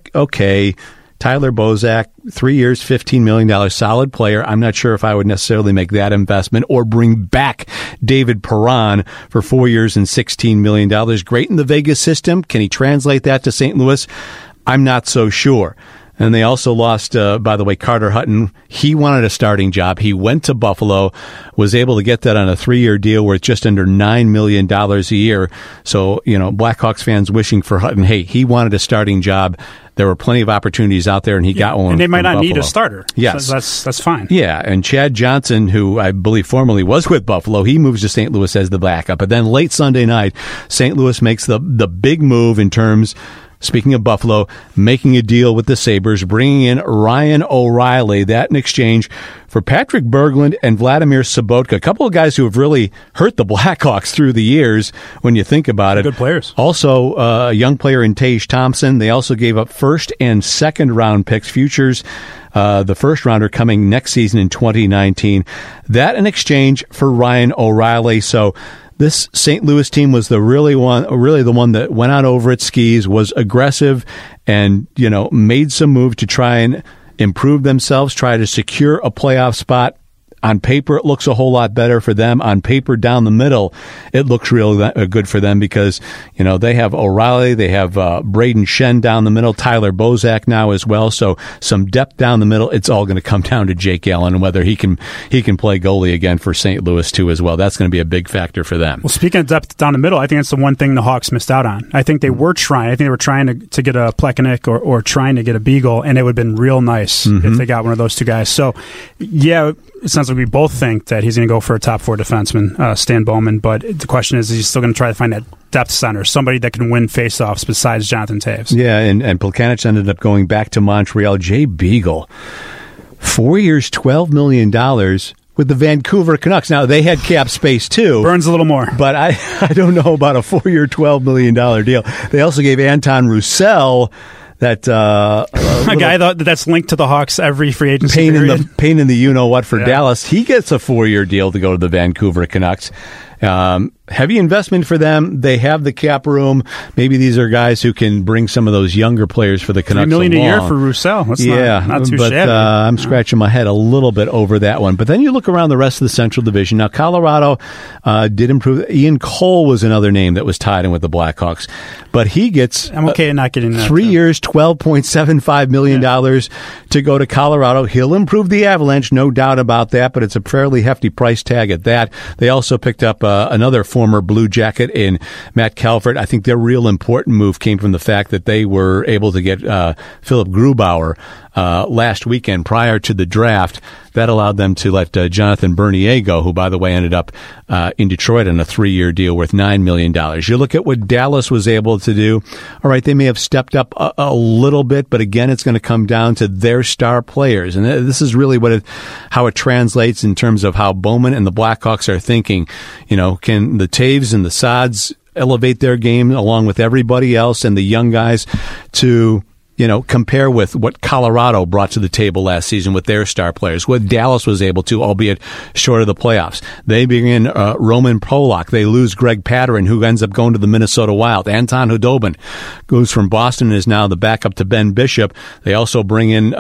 okay, Tyler Bozak, 3 years, $15 million, solid player. I'm not sure if I would necessarily make that investment or bring back David Perron for 4 years and $16 million. Great in the Vegas system. Can he translate that to St. Louis? I'm not so sure. And they also lost, by the way, Carter Hutton. He wanted a starting job. He went to Buffalo, was able to get that on a 3-year deal worth just under $9 million a year. So, Blackhawks fans wishing for Hutton, hey, he wanted a starting job. There were plenty of opportunities out there, and he got one. And they might not Buffalo. need a starter. Yes. So that's fine. Yeah, and Chad Johnson, who I believe formerly was with Buffalo, he moves to St. Louis as the backup. But then late Sunday night, St. Louis makes the big move in terms, speaking of Buffalo, making a deal with the Sabres, bringing in Ryan O'Reilly, that in exchange for Patrick Berglund and Vladimir Sobotka, a couple of guys who have really hurt the Blackhawks through the years when you think about it. Good players. Also, a young player in Tage Thompson. They also gave up first and second round picks, futures, the first rounder coming next season in 2019. That in exchange for Ryan O'Reilly. So this St. Louis team was really the one that went out over its skis, was aggressive, and made some move to try and improve themselves, try to secure a playoff spot. On paper, it looks a whole lot better for them. On paper, down the middle, it looks real good for them because, they have O'Reilly, they have Braden Shen down the middle, Tyler Bozak now as well. So some depth down the middle. It's all going to come down to Jake Allen and whether he can play goalie again for St. Louis too as well. That's going to be a big factor for them. Well, speaking of depth down the middle, I think that's the one thing the Hawks missed out on. I think they were trying. I think they were trying to get a Plekanec or trying to get a Beagle, and it would have been real nice if they got one of those two guys. So, yeah, it sounds like we both think that he's going to go for a top 4 defenseman, Stan Bowman, but the question is he still going to try to find that depth center, somebody that can win faceoffs besides Jonathan Toews? Yeah, and Plekanec ended up going back to Montreal. Jay Beagle, 4 years, $12 million with the Vancouver Canucks. Now, they had cap space too. Burns a little more. But I don't know about a 4-year, $12 million deal. They also gave Anton Roussel that a guy that's linked to the Hawks every free agency period. Pain in the you-know-what for Dallas. He gets a 4-year deal to go to the Vancouver Canucks. Heavy investment for them. They have the cap room. Maybe these are guys who can bring some of those younger players for the Canucks $3 million along. a year for Roussel. That's not too shabby. I'm scratching my head a little bit over that one. But then you look around the rest of the Central Division. Now, Colorado did improve. Ian Cole was another name that was tied in with the Blackhawks. But he gets I'm okay not getting that. 3 years, $12.75 million to go to Colorado. He'll improve the Avalanche, no doubt about that, but it's a fairly hefty price tag at that. They also picked up another former Blue Jacket in Matt Calvert. I think their real important move came from the fact that they were able to get Philip Grubauer last weekend prior to the draft. That allowed them to let Jonathan Bernier go, who, by the way, ended up in Detroit on a 3-year deal worth $9 million. You look at what Dallas was able to do. All right, they may have stepped up a little bit, but again, it's going to come down to their star players. And this is really how it translates in terms of how Bowman and the Blackhawks are thinking. Can the Taves and the Sods elevate their game along with everybody else and the young guys to compare with what Colorado brought to the table last season with their star players, what Dallas was able to, albeit short of the playoffs. They bring in Roman Polak. They lose Greg Patterin, who ends up going to the Minnesota Wild. Anton Khudobin goes from Boston and is now the backup to Ben Bishop. They also bring in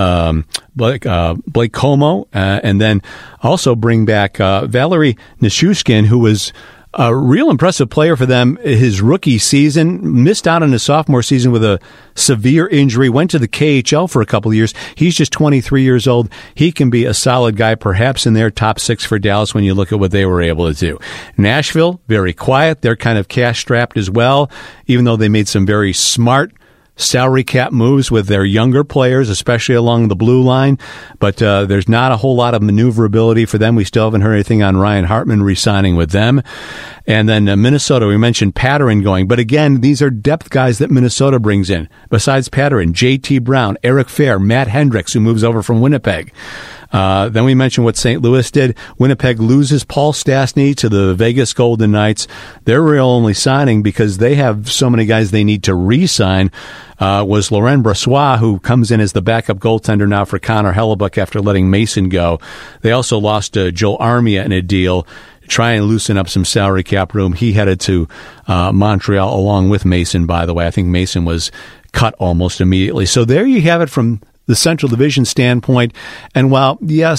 Blake Como, and then also bring back Valery Nichushkin, who was a real impressive player for them his rookie season, missed out on his sophomore season with a severe injury, went to the KHL for a couple of years. He's just 23 years old. He can be a solid guy, perhaps in their top 6 for Dallas when you look at what they were able to do. Nashville, very quiet. They're kind of cash-strapped as well, even though they made some very smart salary cap moves with their younger players, especially along the blue line. But there's not a whole lot of maneuverability for them. We still haven't heard anything on Ryan Hartman re-signing with them. And then Minnesota, we mentioned Patterin going. But again, these are depth guys that Minnesota brings in. Besides Patterin, J.T. Brown, Eric Fair, Matt Hendricks, who moves over from Winnipeg. Then we mentioned what St. Louis did. Winnipeg loses Paul Stastny to the Vegas Golden Knights. Their real only signing, because they have so many guys they need to re-sign, was Laurent Brossoit, who comes in as the backup goaltender now for Connor Hellebuck after letting Mason go. They also lost Joel Armia in a deal try and loosen up some salary cap room. He headed to Montreal along with Mason, by the way. I think Mason was cut almost immediately. So there you have it from the Central Division standpoint. And while,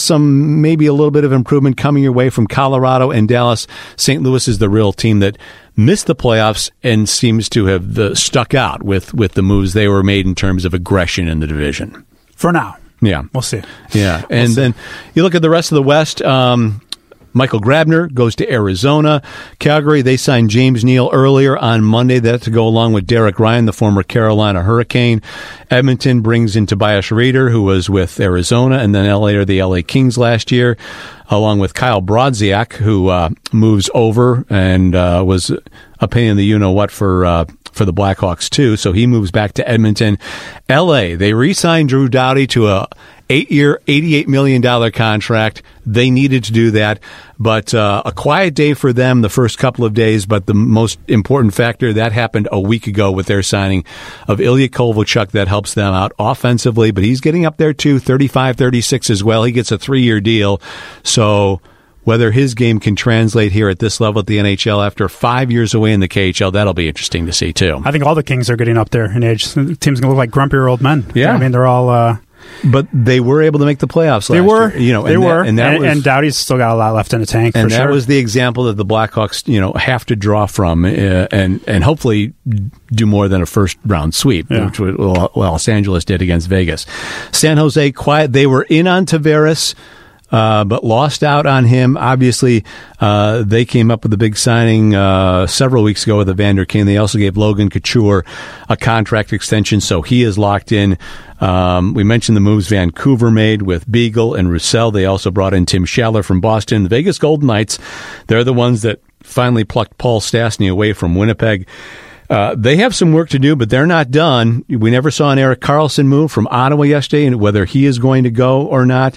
maybe a little bit of improvement coming your way from Colorado and Dallas, St. Louis is the real team that missed the playoffs and seems to have stuck out with the moves they were made in terms of aggression in the division. For now. Yeah. We'll see. Yeah. And then you look at the rest of the West. Michael Grabner goes to Arizona. Calgary, they signed James Neal earlier on Monday. That to go along with Derek Ryan, the former Carolina Hurricane. Edmonton brings in Tobias Reeder, who was with Arizona, and then later the LA Kings last year, along with Kyle Brodziak, who moves over and was a pain in the you-know-what for the Blackhawks, too. So he moves back to Edmonton. LA, they re-signed Drew Doughty to a 8-year, $88 million contract. They needed to do that, but a quiet day for them the first couple of days, but the most important factor, that happened a week ago with their signing of Ilya Kovalchuk. That helps them out offensively, but he's getting up there too, 35, 36 as well. He gets a 3-year deal, so whether his game can translate here at this level at the NHL after 5 years away in the KHL, that'll be interesting to see too. I think all the Kings are getting up there in age. The team's going to look like grumpier old men. Yeah. I mean, they're all... But they were able to make the playoffs last year. They were. And Doughty's still got a lot left in the tank, and for sure. that was the example that the Blackhawks, have to draw from and hopefully do more than a first-round sweep, which Los Angeles did against Vegas. San Jose, quiet. They were in on Tavares, but lost out on him. Obviously, they came up with a big signing several weeks ago with Evander Kane. They also gave Logan Couture a contract extension, so he is locked in. We mentioned the moves Vancouver made with Beagle and Roussel. They also brought in Tim Schaller from Boston. The Vegas Golden Knights, they're the ones that finally plucked Paul Stastny away from Winnipeg. They have some work to do, but they're not done. We never saw an Erik Karlsson move from Ottawa yesterday, and whether he is going to go or not.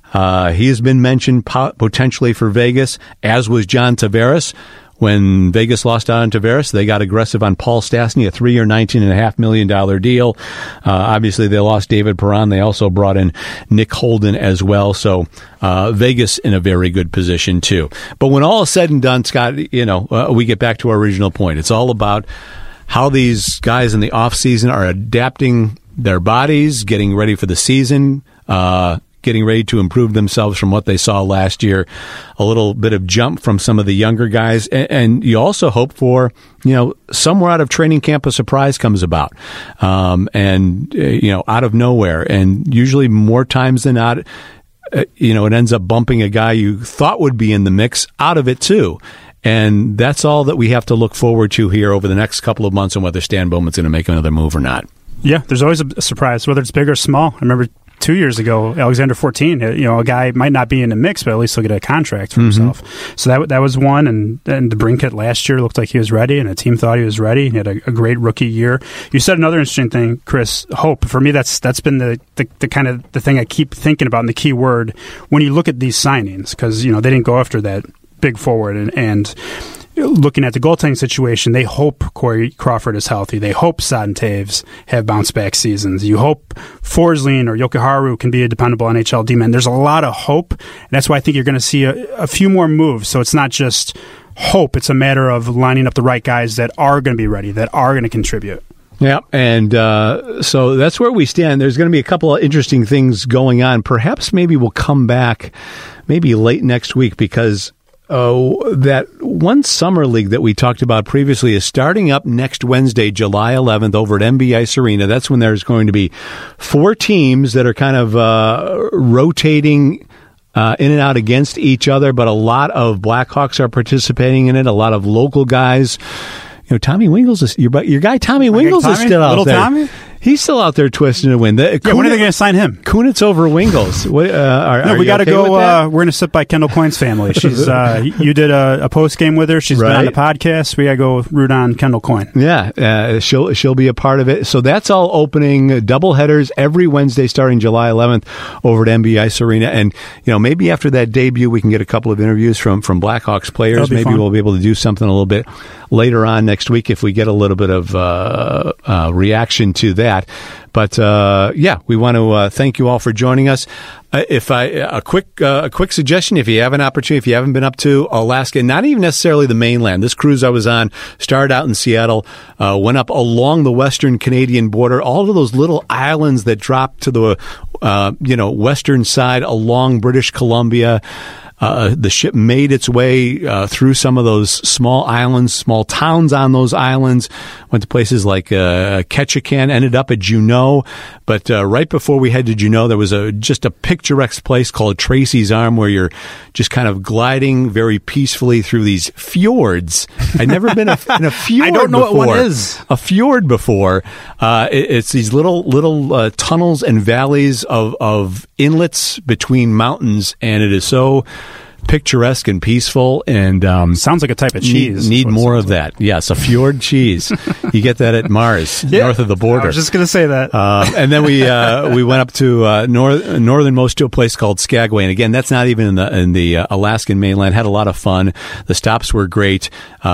He has been mentioned potentially for Vegas, as was John Tavares. When Vegas lost out on Tavares, they got aggressive on Paul Stastny, a 3-year, $19.5 million deal. Obviously, they lost David Perron. They also brought in Nick Holden as well. So Vegas in a very good position, too. But when all is said and done, Scott, we get back to our original point. It's all about how these guys in the offseason are adapting their bodies, getting ready for the season, getting ready to improve themselves from what they saw last year. A little bit of jump from some of the younger guys. And you also hope for, somewhere out of training camp, a surprise comes about. Out of nowhere. And usually more times than not, it ends up bumping a guy you thought would be in the mix out of it too. And that's all that we have to look forward to here over the next couple of months on whether Stan Bowman's going to make another move or not. Yeah, there's always a surprise, whether it's big or small. I remember 2 years ago, Alexander 14, a guy might not be in the mix, but at least he'll get a contract for himself. So that was one, and DeBrincat last year looked like he was ready, and the team thought he was ready. He had a great rookie year. You said another interesting thing, Chris, hope. For me, that's been the kind of the thing I keep thinking about, and the key word when you look at these signings, because they didn't go after that big forward, and looking at the goaltending situation, they hope Corey Crawford is healthy. They hope Saad and Taves have bounce-back seasons. You hope Forsling or Jokiharju can be a dependable NHL D-man. There's a lot of hope, and that's why I think you're going to see a few more moves. So it's not just hope. It's a matter of lining up the right guys that are going to be ready, that are going to contribute. Yeah, and so that's where we stand. There's going to be a couple of interesting things going on. Perhaps maybe we'll come back maybe late next week because that one summer league that we talked about previously is starting up next Wednesday, July 11th, over at MB Ice Arena. That's when there's going to be 4 teams that are kind of rotating in and out against each other, but a lot of Blackhawks are participating in it, a lot of local guys. Tommy Wingles is your guy. Tommy Wingles is still out there. Tommy? He's still out there twisting to win. When are they going to sign him? Kunitz over Wingles. We got to go. We're going to sit by Kendall Coyne's family. She's you did a post game with her. She's been on the podcast. We got to go root on Kendall Coyne. Yeah, she'll be a part of it. So that's all opening double headers every Wednesday starting July 11th over at MB Ice Arena. And maybe after that debut, we can get a couple of interviews from Blackhawks players. Maybe fun. We'll be able to do something a little bit later on next week if we get a little bit of reaction to that. But we want to thank you all for joining us. A quick suggestion: if you have an opportunity, if you haven't been up to Alaska, not even necessarily the mainland. This cruise I was on started out in Seattle, went up along the western Canadian border, all of those little islands that drop to the western side along British Columbia. The ship made its way through some of those small islands, small towns on those islands, went to places like Ketchikan, ended up at Juneau. But right before we head to Juneau, there was just a picturesque place called Tracy's Arm where you're just kind of gliding very peacefully through these fjords. I'd never been in a fjord. I don't know before. what one is. A fjord before. It's these little tunnels and valleys of inlets between mountains, and it is so picturesque and peaceful, and sounds like a type of cheese. Need more of that. Yes, a fjord cheese. You get that at Mars, north of the border. I was just going to say that. And then we went up to northernmost to a place called Skagway, and again, that's not even in the Alaskan mainland. Had a lot of fun. The stops were great.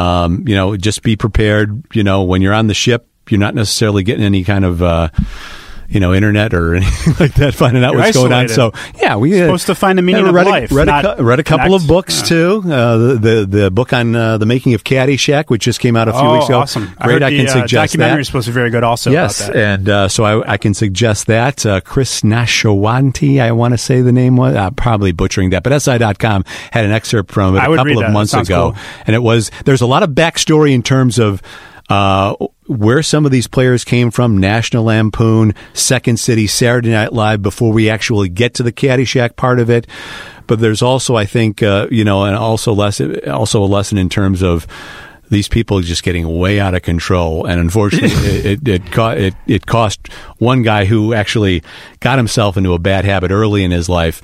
Just be prepared. When you're on the ship, you're not necessarily getting any kind of internet or anything like that, finding out what's going on. So, we supposed to find the meaning of life. Read a couple of books too. The book on the making of Caddyshack, which just came out a few weeks ago. Awesome! Great, I can suggest documentary that. is supposed to be very good. Also, yes, about that. and so I can suggest that. Chris Nashawanti, I want to say the name was. Probably butchering that, but SI.com had an excerpt from it a couple of months ago, and there's a lot of backstory in terms of where some of these players came from, National Lampoon, Second City, Saturday Night Live, before we actually get to the Caddyshack part of it. But there's also, I think, and also a lesson in terms of these people just getting way out of control, and unfortunately, it cost one guy who actually got himself into a bad habit early in his life.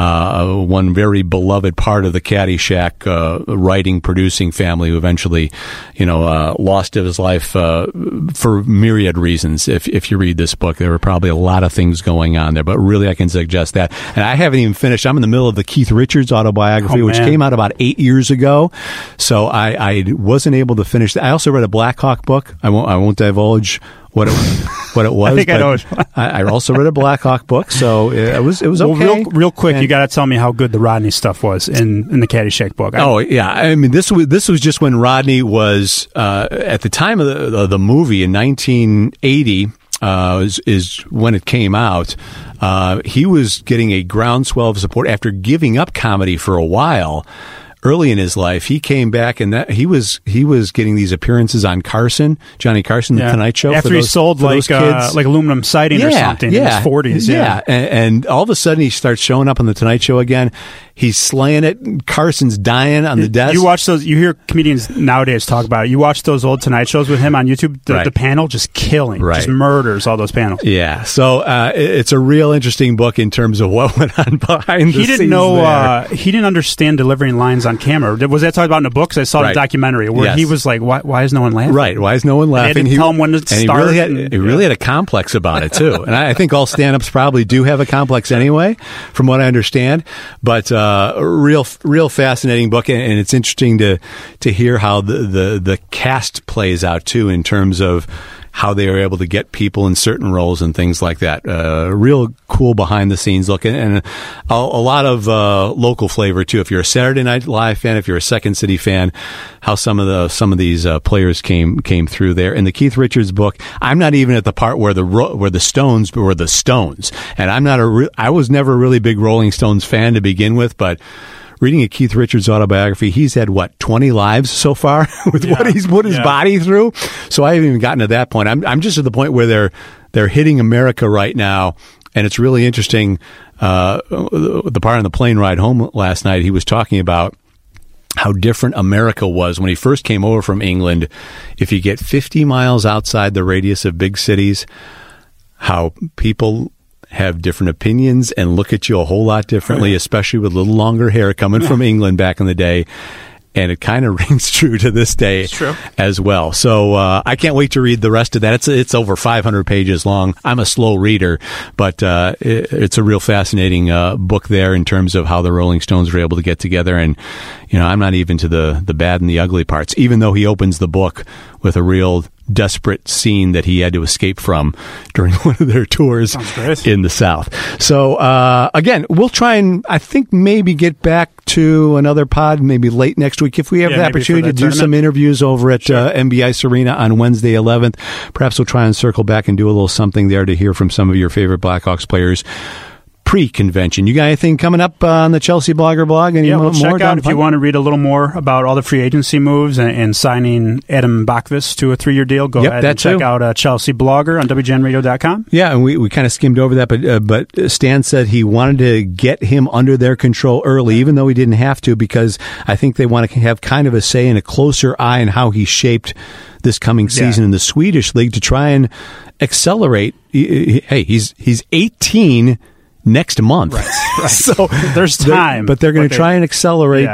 One very beloved part of the Caddyshack writing, producing family, who eventually, lost his life for myriad reasons. If you read this book, there were probably a lot of things going on there, but really, I can suggest that. And I haven't even finished. I'm in the middle of the Keith Richards autobiography, which came out about 8 years ago. So I wasn't able to finish that. I also read a Black Hawk book. I won't divulge what it was. I think I know. I also read a Black Hawk book, so it was okay. Real quick, you got to tell me how good the Rodney stuff was in the Caddyshack book. I mean, this was just when Rodney was at the time of the movie in 1980. Is when it came out. He was getting a groundswell of support after giving up comedy for a while. Early in his life, he came back, and he was getting these appearances on Johnny Carson, The Tonight Show. After he sold like aluminum siding or something in his 40s. Yeah. And all of a sudden he starts showing up on The Tonight Show again. He's slaying it. Carson's dying on the desk. You watch those. You hear comedians nowadays talk about it. You watch those old Tonight Shows with him on YouTube. The panel just killing, just murders all those panels. Yeah. So it's a real interesting book in terms of what went on behind the scenes. He didn't know. He didn't understand delivering lines on camera. Was that talked about in the books? I saw the documentary where he was like, "Why is no one laughing?" Right. Why is no one laughing? He tell him when to start. He really had a complex about it too. And I think all stand-ups probably do have a complex anyway, from what I understand. But real fascinating book, and it's interesting to hear how the cast plays out too, in terms of how they are able to get people in certain roles and things like that. Real cool behind the scenes look, and a lot of local flavor too. If you're a Saturday Night Live fan, if you're a Second City fan, how some of these players came through there. In the Keith Richards book, I'm not even at the part where the Stones were the Stones, and I was never a really big Rolling Stones fan to begin with, but reading a Keith Richards autobiography, he's had 20 lives so far with what he's put his body through. So I haven't even gotten to that point. I'm just at the point where they're hitting America right now, and it's really interesting. The part on the plane ride home last night, he was talking about how different America was when he first came over from England. If you get 50 miles outside the radius of big cities, how people have different opinions and look at you a whole lot differently, especially with a little longer hair coming from England back in the day. And it kind of rings true to this day as well. So I can't wait to read the rest of that. It's over 500 pages long. I'm a slow reader, but it's a real fascinating book there in terms of how the Rolling Stones were able to get together. And, I'm not even to the bad and the ugly parts, even though he opens the book with a real desperate scene that he had to escape from during one of their tours in the South. So, again, we'll try and, I think, maybe get back to another pod maybe late next week if we have the opportunity to do some interviews over at MBIce Arena on Wednesday 11th. Perhaps we'll try and circle back and do a little something there to hear from some of your favorite Blackhawks players pre-convention. You got anything coming up on the Chelsea Blogger blog? Check out if you want to read a little more about all the free agency moves and signing Adam Bakvis to a 3-year deal. Go ahead and check out Chelsea Blogger on WGNradio.com. Yeah, and we kind of skimmed over that, but Stan said he wanted to get him under their control early, even though he didn't have to, because I think they want to have kind of a say and a closer eye on how he shaped this coming season in the Swedish league to try and accelerate. Hey, he's 18 next month. Right. So there's time. But they're going to try and accelerate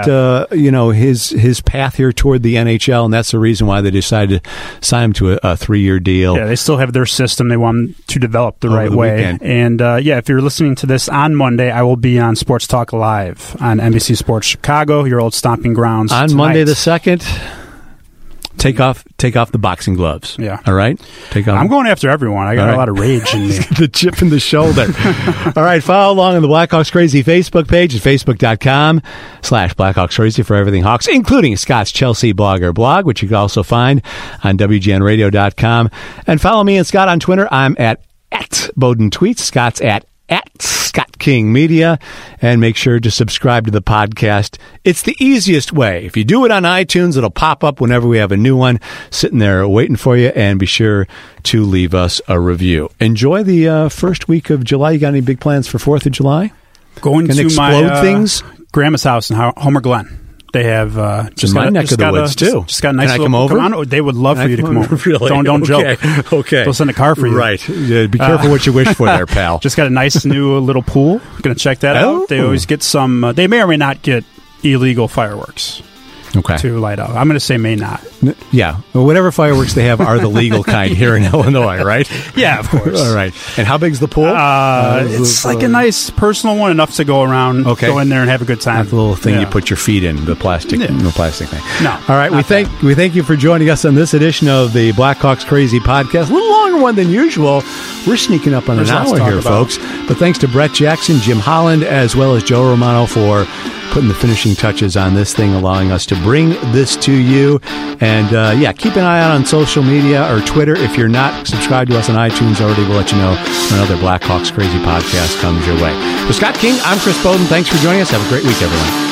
his path here toward the NHL, and that's the reason why they decided to sign him to a 3-year deal. Yeah, they still have their system. They want him to develop the right way. Weekend. And if you're listening to this on Monday, I will be on Sports Talk Live on NBC Sports Chicago, your old stomping grounds. On tonight. Monday the 2nd. Take off the boxing gloves. Yeah. All right? I'm going after everyone. I got a lot of rage in me. The chip in the shoulder. All right. Follow along on the Blackhawks Crazy Facebook page at facebook.com/Blackhawks Crazy for everything Hawks, including Scott's Chelsea Blogger blog, which you can also find on WGNradio.com. And follow me and Scott on Twitter. I'm at Bowden Tweets. Scott's at Scott King Media, and make sure to subscribe to the podcast. It's the easiest way. If you do it on iTunes, it'll pop up whenever we have a new one sitting there waiting for you, and be sure to leave us a review. Enjoy the first week of July. You got any big plans for 4th of July? Going to my things? grandma's house in Homer Glen. They have just my neck of the woods too. Just got a nice. Can I come over? Come on, they would love for you to come over. Really? Don't joke. Okay. They'll send a car for you. Right. Be careful what you wish for there, pal. Just got a nice new little pool. Going to check that out. They always get some. They may or may not get illegal fireworks. Okay. To light up. I'm going to say may not. Yeah. Well, whatever fireworks they have are the legal kind here in Illinois, right? Yeah, of course. All right. And how big's the pool? It's like a nice personal one, enough to go around, go in there and have a good time. That little thing you put your feet in, the plastic thing. No. All right. We thank you for joining us on this edition of the Blackhawks Crazy Podcast. A little longer one than usual. We're sneaking up on an hour here, folks. But thanks to Brett Jackson, Jim Holland, as well as Joe Romano for putting the finishing touches on this thing, allowing us to bring this to you. And, keep an eye out on social media or Twitter. If you're not subscribed to us on iTunes already, we'll let you know when another Blackhawks Crazy Podcast comes your way. For Scott King, I'm Chris Bowden. Thanks for joining us. Have a great week, everyone.